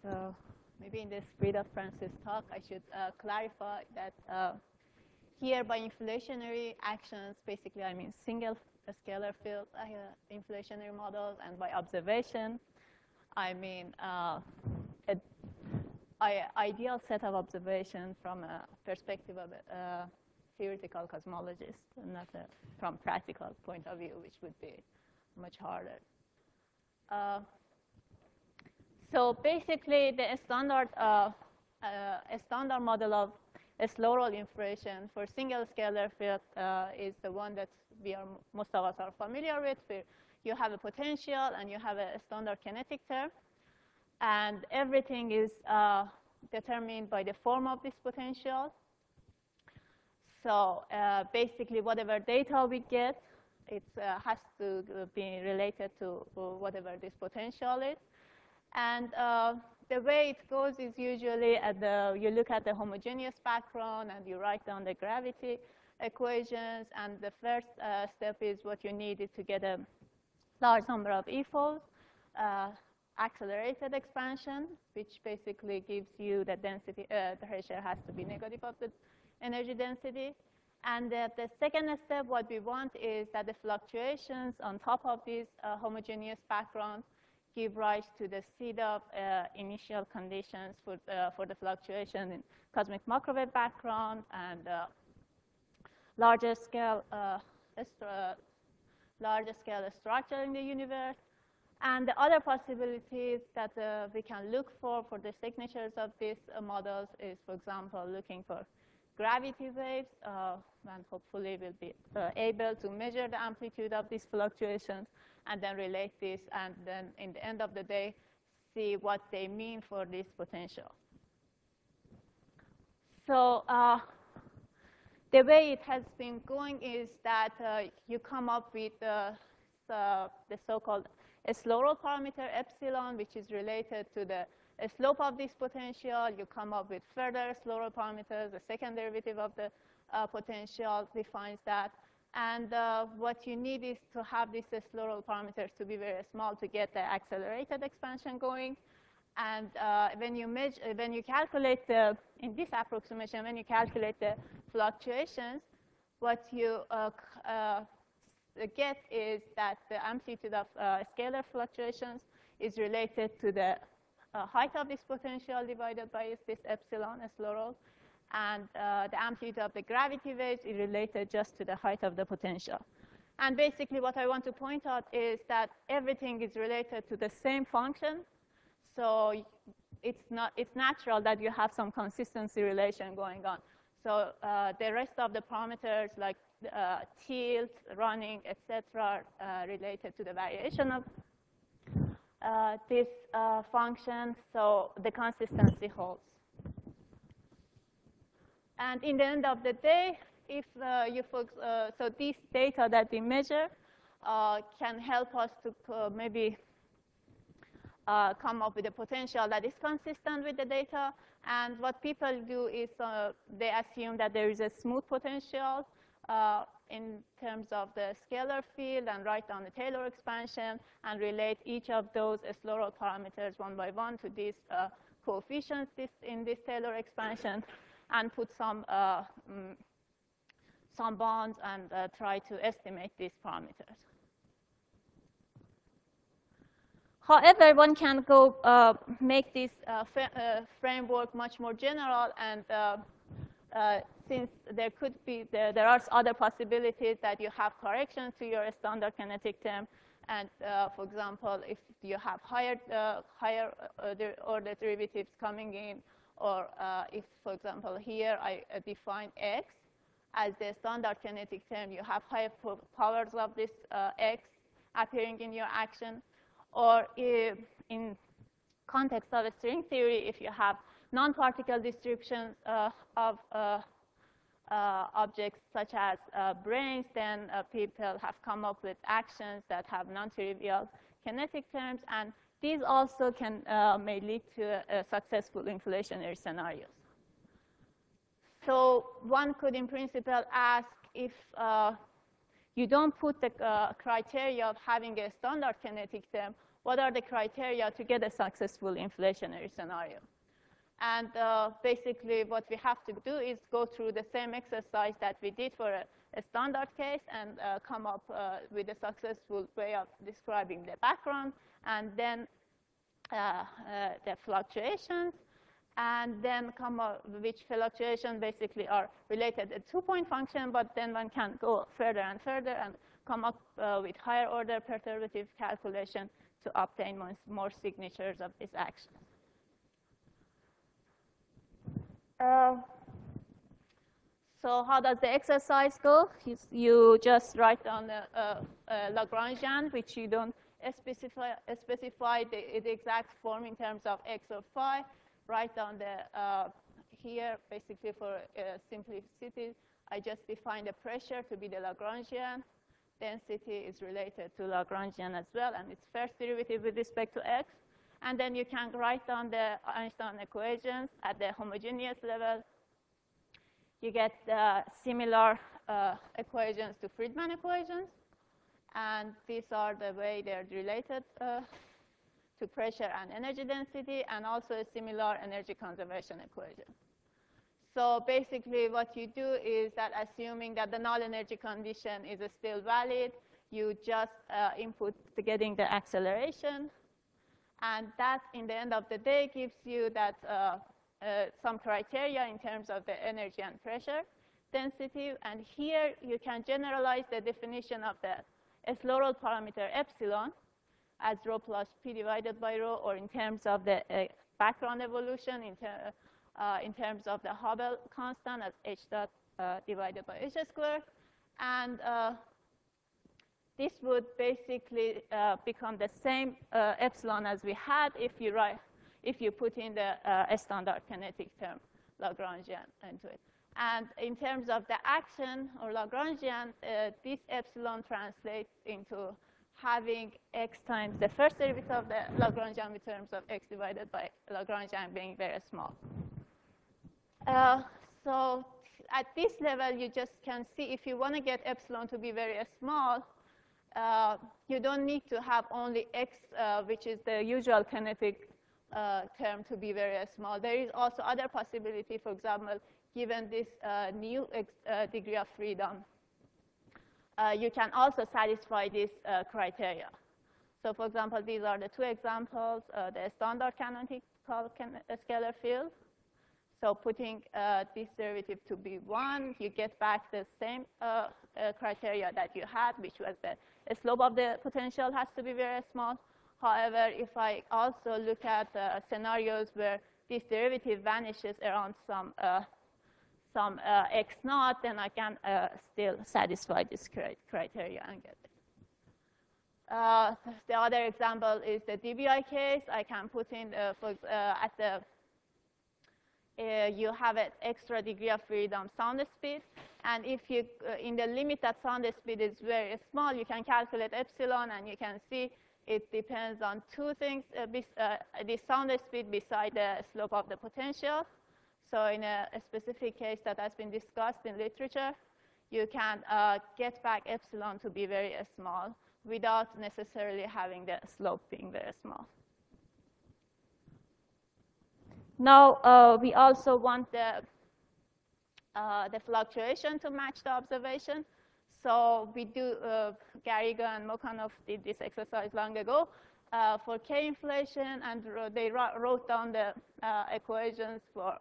maybe in the spirit of Francis' talk, I should clarify that here by inflationary actions, basically I mean single scalar field inflationary models, and by observation, I mean an ideal set of observation from a perspective of a theoretical cosmologist, not from practical point of view, which would be much harder. So basically, the standard model of a slow roll inflation for single scalar field is the one that most of us are familiar with, where you have a potential and you have a standard kinetic term, and everything is determined by the form of this potential. So basically, whatever data we get, it has to be related to whatever this potential is. And the way it goes is usually you look at the homogeneous background and you write down the gravity equations. And the first step is what you need is to get a large number of EFOs, accelerated expansion, which basically gives you the density. The ratio has to be negative of the energy density. And the second step, what we want is that the fluctuations on top of this homogeneous background give rise to the seed of initial conditions for the fluctuation in cosmic microwave background and larger scale structure in the universe. And the other possibilities that we can look for the signatures of these models is, for example, looking for gravity waves, and hopefully we'll be able to measure the amplitude of these fluctuations and then relate this, and then in the end of the day, see what they mean for this potential. So the way it has been going is that you come up with the so-called slow roll parameter epsilon, which is related to the slope of this potential. You come up with further slow roll parameters. The second derivative of the potential defines that. And what you need is to have these slow roll parameters to be very small to get the accelerated expansion going. And when you calculate in this approximation, when you calculate the fluctuations, what you get is that the amplitude of scalar fluctuations is related to the height of this potential divided by this epsilon, slow roll. And the amplitude of the gravity waves is related just to the height of the potential. And basically, what I want to point out is that everything is related to the same function. So it's natural that you have some consistency relation going on. So the rest of the parameters, like tilt, running, etc., are related to the variation of this function. So the consistency holds. And in the end of the day, if you folks, so these data that we measure can help us to maybe come up with a potential that is consistent with the data. And what people do is they assume that there is a smooth potential in terms of the scalar field and write down the Taylor expansion and relate each of those slow roll parameters one by one to these coefficients in this Taylor expansion, and put some bonds and try to estimate these parameters. However, one can go make this framework much more general, and since there are other possibilities that you have corrections to your standard kinetic term, and for example, if you have higher order derivatives coming in, or if, for example, here I define x as the standard kinetic term, you have higher powers of this x appearing in your action. Or in context of a string theory, if you have non-particle descriptions of objects such as brains, then people have come up with actions that have non-trivial kinetic terms, and these also may lead to successful inflationary scenarios. So one could, in principle, ask if you don't put the criteria of having a standard kinetic term, what are the criteria to get a successful inflationary scenario. And basically, what we have to do is go through the same exercise that we did for a standard case and come up with a successful way of describing the background, and then the fluctuations, and then come up which fluctuation basically are related to two-point function, but then one can go further and further and come up with higher order perturbative calculation to obtain more signatures of this action. So how does the exercise go? You just write down the Lagrangian, which you don't specify the exact form in terms of x or phi. Write down the, here, basically for simplicity, I just define the pressure to be the Lagrangian. Density is related to Lagrangian as well, and its first derivative with respect to x. And then you can write down the Einstein equations at the homogeneous level. You get similar equations to Friedmann equations. And these are the way they're related to pressure and energy density, and also a similar energy conservation equation. So basically what you do is that, assuming that the null energy condition is still valid, you just input to getting the acceleration. And that, in the end of the day, gives you that some criteria in terms of the energy and pressure density. And here you can generalize the definition of the Slorod parameter epsilon as rho plus p divided by rho, or in terms of the background evolution, in terms of the Hubble constant as h dot divided by h squared. And this would basically become the same epsilon as we had if you put in the standard kinetic term Lagrangian into it. And in terms of the action or Lagrangian, this epsilon translates into having x times the first derivative of the Lagrangian in terms of x divided by Lagrangian being very small. So at this level, you just can see if you want to get epsilon to be very small, you don't need to have only x, which is the usual kinetic term, to be very small. There is also other possibility, for example, given this new degree of freedom, you can also satisfy this criteria. So for example, these are the two examples, the standard canonical scalar field. So putting this derivative to be 1, you get back the same criteria that you had, which was the slope of the potential has to be very small. However, if I also look at scenarios where this derivative vanishes around some x naught, then I can still satisfy this criteria and get it. The other example is the dBi case. I can put in, at the, you have an extra degree of freedom sound speed. And if you, in the limit that sound speed is very small, you can calculate epsilon, and you can see it depends on two things, the sound speed beside the slope of the potential. So in a specific case that has been discussed in literature, you can get back epsilon to be very small without necessarily having the slope being very small. Now, we also want the fluctuation to match the observation. So we do, Garriga and Mokhanov did this exercise long ago for K inflation, and they wrote down the equations for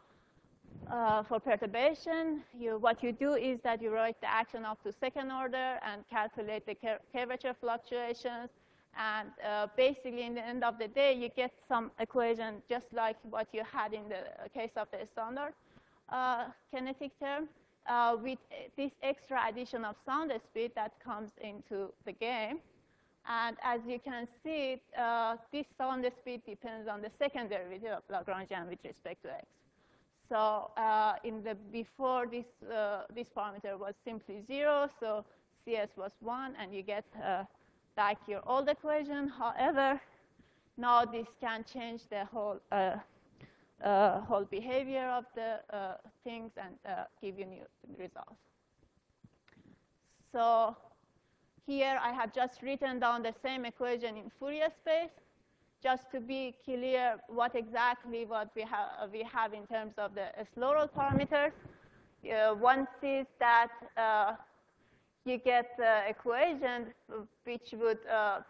perturbation. What you do is that you write the action up to second order and calculate the curvature fluctuations. And basically, in the end of the day, you get some equation just like what you had in the case of the standard kinetic term, with this extra addition of sound speed that comes into the game. And as you can see, this sound speed depends on the second derivative of Lagrangian with respect to x. So before this parameter was simply 0, so CS was 1, and you get back your old equation. However, now this can change the whole behavior of the things and give you new results. So here I have just written down the same equation in Fourier space, just to be clear what exactly we have in terms of the slow roll parameters. One sees that you get the equation which would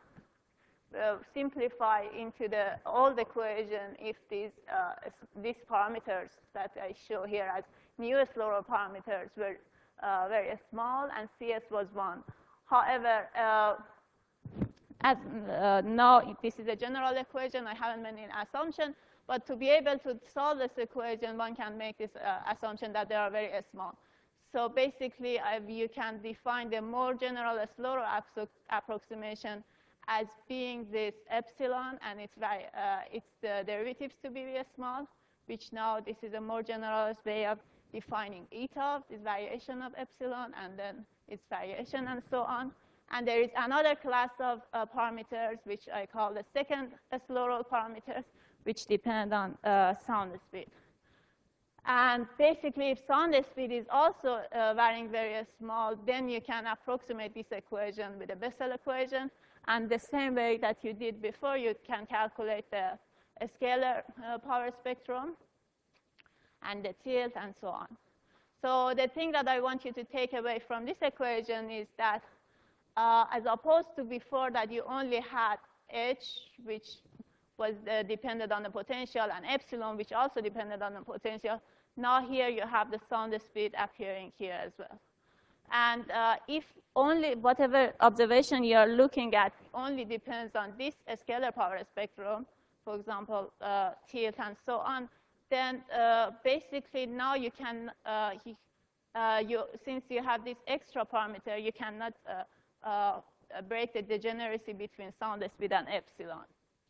simplify into the old equation if these parameters that I show here as new slow roll parameters were very small and CS was 1. However, as now this is a general equation, I haven't made an assumption, but to be able to solve this equation, one can make this assumption that they are very small. So basically, you can define the more general slow roll approximation as being this epsilon, and it's the derivatives to be very small, which now this is a more generalized way of defining eta, this variation of epsilon, and then its variation, and so on. And there is another class of parameters, which I call the second slow roll parameters, which depend on sound speed. And basically, if sound speed is also varying very small, then you can approximate this equation with the Bessel equation. And the same way that you did before, you can calculate the scalar power spectrum and the tilt and so on. So the thing that I want you to take away from this equation is that as opposed to before that you only had H, which was dependent on the potential, and epsilon, which also depended on the potential, now here you have the sound speed appearing here as well. And if only whatever observation you are looking at only depends on this scalar power spectrum, for example, tilt and so on, then basically now you can, since you have this extra parameter, you cannot break the degeneracy between sound speed and epsilon.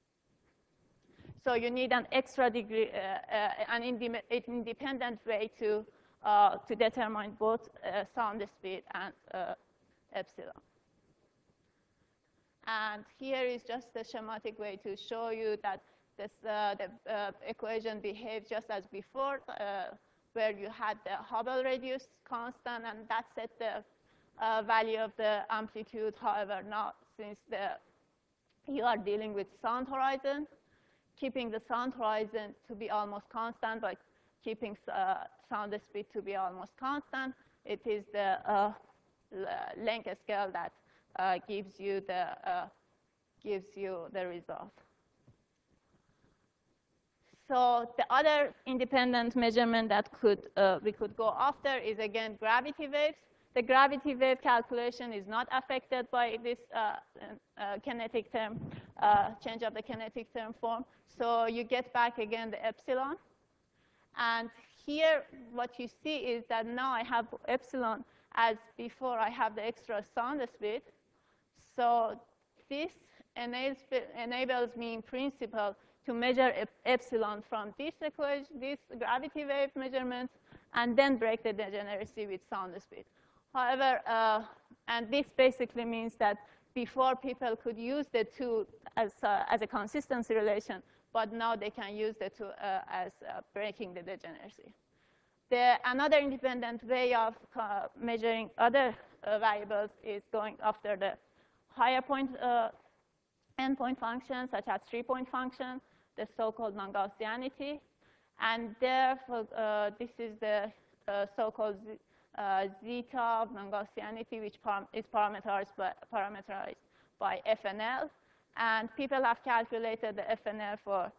So you need an extra degree, an independent way to determine both sound speed and epsilon. And here is just a schematic way to show you that this, the equation behaves just as before, where you had the Hubble radius constant, and that set the value of the amplitude. However, now since you are dealing with sound horizon, keeping the sound horizon to be almost constant, but keeping sound speed to be almost constant, it is the length scale that gives you the result. So the other independent measurement that we could go after is, again, gravity waves. The gravity wave calculation is not affected by this kinetic term, change of the kinetic term form. So you get back, again, the epsilon. And here, what you see is that now I have epsilon as before I have the extra sound speed. So this enables me, in principle, to measure epsilon from this equation, this gravity wave measurements, and then break the degeneracy with sound speed. However, and this basically means that before people could use the two as a consistency relation, but now they can use the two as breaking the degeneracy. Another independent way of measuring other variables is going after the higher point endpoint function, such as 3-point function, the so-called non-Gaussianity. And therefore, this is the so-called zeta of non-Gaussianity, which is parameterized by FNL. And people have calculated the FNL for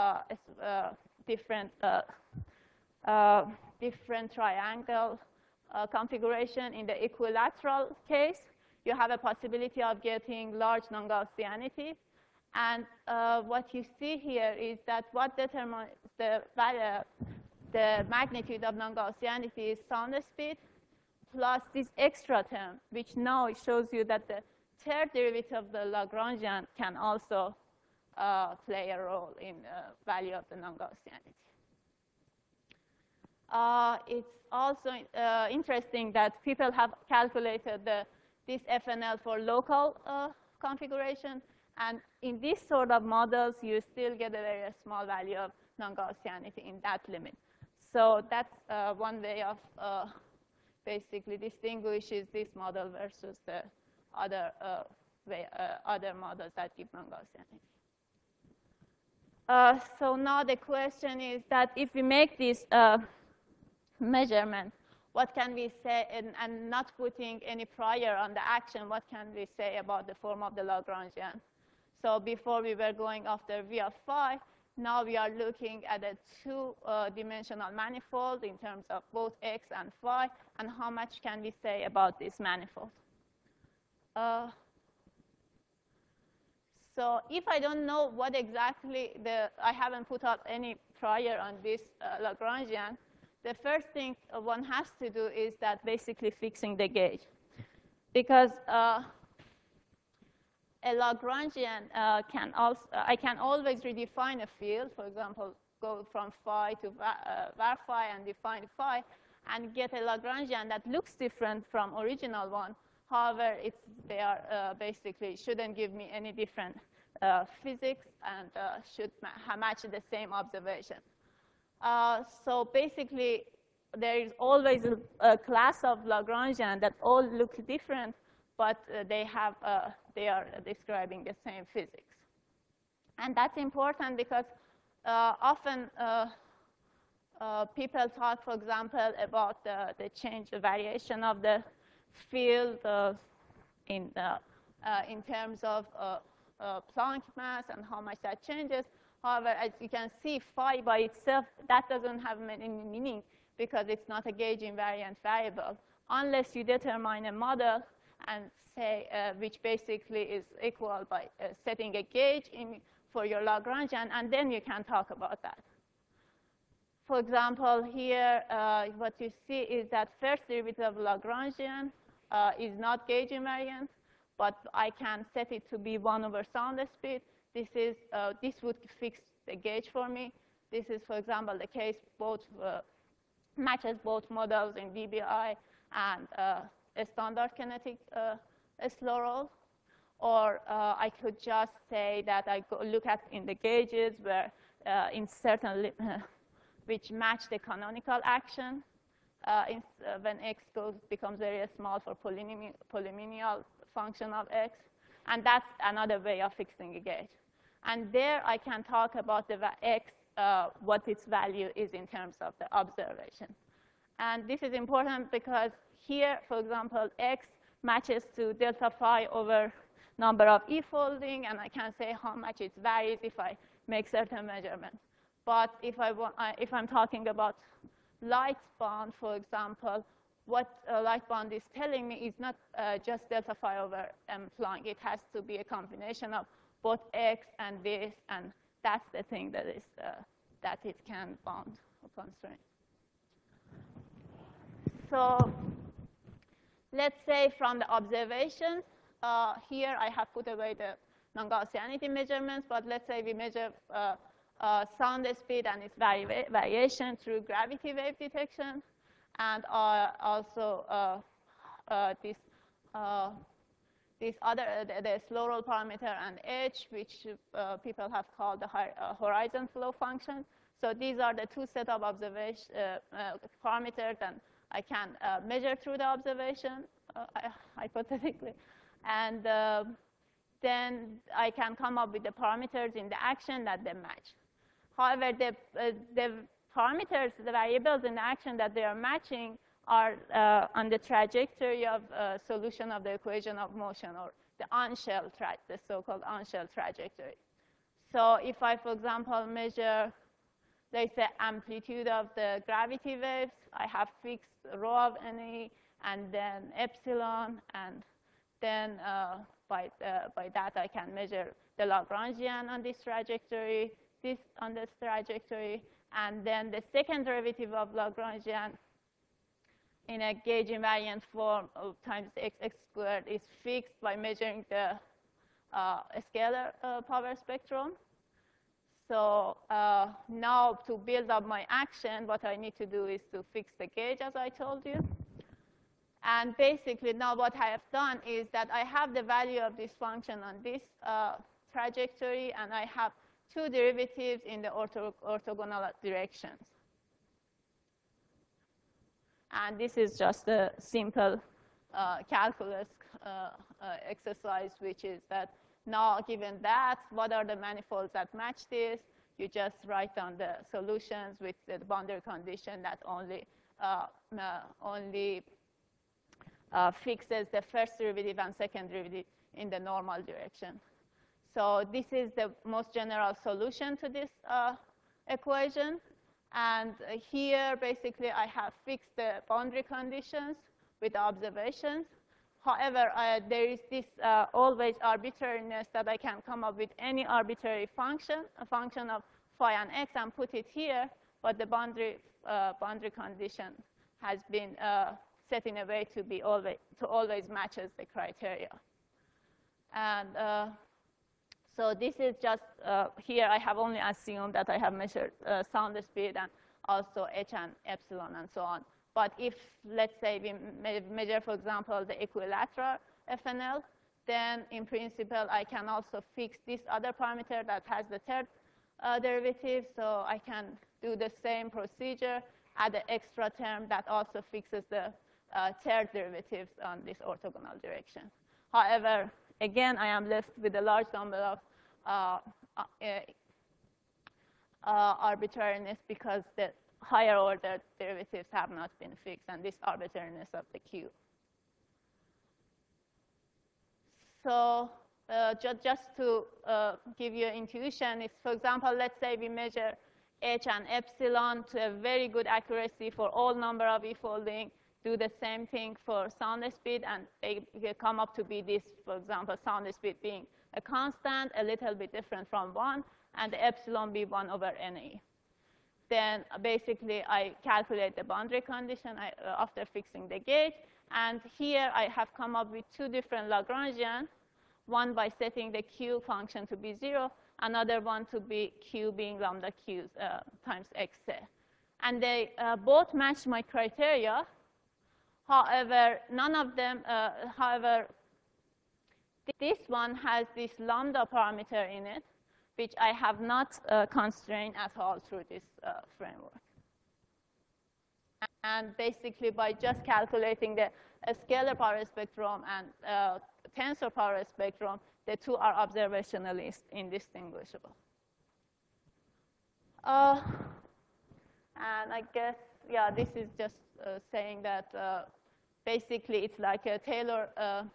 different triangle configuration. In the equilateral case, you have a possibility of getting large non-Gaussianity. And what you see here is that what determines the magnitude of non-Gaussianity is sound speed plus this extra term, which now shows you that the third derivative of the Lagrangian can also play a role in value of the non-Gaussianity. It's also interesting that people have calculated this FNL for local configuration. And in these sort of models, you still get a very small value of non-Gaussianity in that limit. So that's one way of basically distinguishes this model versus the other models that give non-Gaussianity. So now the question is that if we make this measurement, what can we say, and not putting any prior on the action, what can we say about the form of the Lagrangian? So before we were going after V of phi, now we are looking at a two-dimensional manifold in terms of both x and phi, and how much can we say about this manifold? So if I don't know what exactly I haven't put up any prior on this Lagrangian, the first thing one has to do is that basically fixing the gauge. Because a Lagrangian I can always redefine a field, for example, go from phi to var phi and define phi, and get a Lagrangian that looks different from original one. However, they are basically shouldn't give me any different physics and should match the same observation. So basically, there is always a class of Lagrangian that all look different, but they are describing the same physics. And that's important because often people talk, for example, about the change, the variation of the field in terms of Planck mass and how much that changes. However, as you can see, phi by itself, that doesn't have any meaning because it's not a gauge invariant variable, unless you determine a model and say which basically is equal by setting a gauge for your Lagrangian, and then you can talk about that. For example, here, what you see is that first derivative of Lagrangian is not gauge invariant, but I can set it to be 1 over sound speed. This would fix the gauge for me. This is, for example, the case matches both models in VBI and a standard kinetic slow roll. Or I could just say that I look at in the gauges where in certain which match the canonical action when x becomes very small for polynomial function of x. And that's another way of fixing a gauge. And there I can talk about the x, what its value is in terms of the observation. And this is important because here, for example, x matches to delta phi over number of e-folding, and I can say how much it varies if I make certain measurements. But if I'm talking about light bond, for example, what light bond is telling me is not just delta phi over m Planck. It has to be a combination of both x and this, and that's the thing that is that it can bound or constrain. So let's say from the observation, here I have put away the non-Gaussianity measurements, but let's say we measure sound speed and its variation through gravity wave detection, and also this other, the slow roll parameter and h, which people have called the horizon flow function. So these are the two set of observation parameters, and I can measure through the observation, hypothetically. And then I can come up with the parameters in the action that they match. However, the parameters, the variables in the action that they are matching are on the trajectory of solution of the equation of motion, or the on-shell the so-called on-shell trajectory. So if I, for example, measure, let's say, amplitude of the gravity waves, I have fixed rho of NE and then epsilon, and then by that I can measure the Lagrangian on this trajectory, this on this trajectory, and then the second derivative of Lagrangian in a gauge invariant form of times x squared is fixed by measuring the scalar power spectrum. So now to build up my action, what I need to do is to fix the gauge, as I told you. And basically now what I have done is that I have the value of this function on this trajectory, and I have two derivatives in the orthogonal directions. And this is just a simple calculus exercise, which is that now given that, what are the manifolds that match this? You just write down the solutions with the boundary condition that only fixes the first derivative and second derivative in the normal direction. So this is the most general solution to this equation. And here, basically, I have fixed the boundary conditions with the observations. However, there is this always arbitrariness that I can come up with any arbitrary function, a function of phi and x, and put it here. But the boundary condition has been set in a way to always matches the criteria. And so this is just here. I have only assumed that I have measured sound speed and also h and epsilon and so on. But if, let's say, we measure, for example, the equilateral FNL, then in principle, I can also fix this other parameter that has the third derivative. So I can do the same procedure, add an extra term that also fixes the third derivatives on this orthogonal direction. However, again, I am left with a large number of arbitrariness because the higher order derivatives have not been fixed, and this arbitrariness of the Q. So just to give you an intuition, if, for example, let's say we measure h and epsilon to a very good accuracy for all number of e-folding, do the same thing for sound speed, and they come up to be this, for example, sound speed being a constant, a little bit different from 1, and the epsilon be 1 over NE. Then basically, I calculate the boundary condition after fixing the gauge. And here, I have come up with two different Lagrangian, one by setting the Q function to be 0, another one to be Q being lambda Q times x. And they both match my criteria. However, none of them, this one has this lambda parameter in it, which I have not constrained at all through this framework. And basically, by just calculating the scalar power spectrum and tensor power spectrum, the two are observationally indistinguishable. And I guess, yeah, this is just saying that basically it's like a Taylor.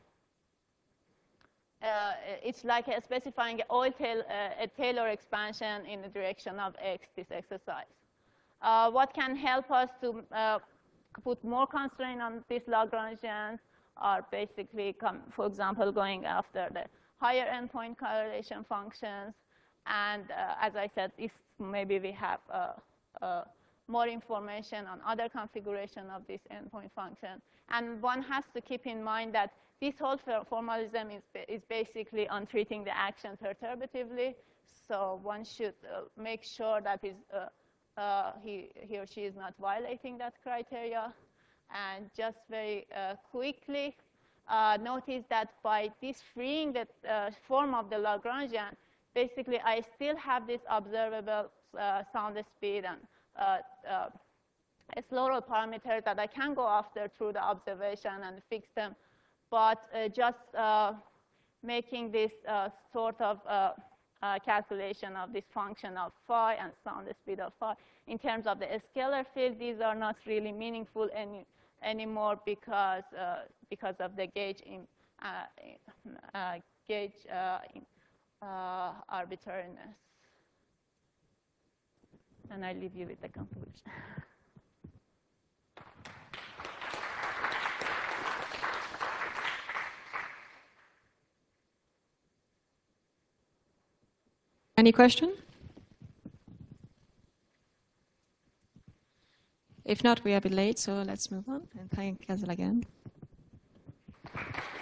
It's like specifying a Taylor expansion in the direction of x, this exercise. What can help us to put more constraint on these Lagrangians are basically, for example, going after the higher endpoint correlation functions. And as I said, if maybe we have more information on other configuration of this endpoint function. And one has to keep in mind that this whole formalism is basically on treating the action perturbatively. So one should make sure that he or she is not violating that criteria. And just very quickly, notice that by this freeing the form of the Lagrangian, basically I still have this observable sound speed and slower parameters that I can go after through the observation and fix them. But just making this sort of calculation of this function of phi and sound speed of phi in terms of the scalar field, these are not really meaningful anymore because of the gauge arbitrariness. And I leave you with the conclusion. Any question? If not, we are a bit late, so let's move on. And thank Kazel again.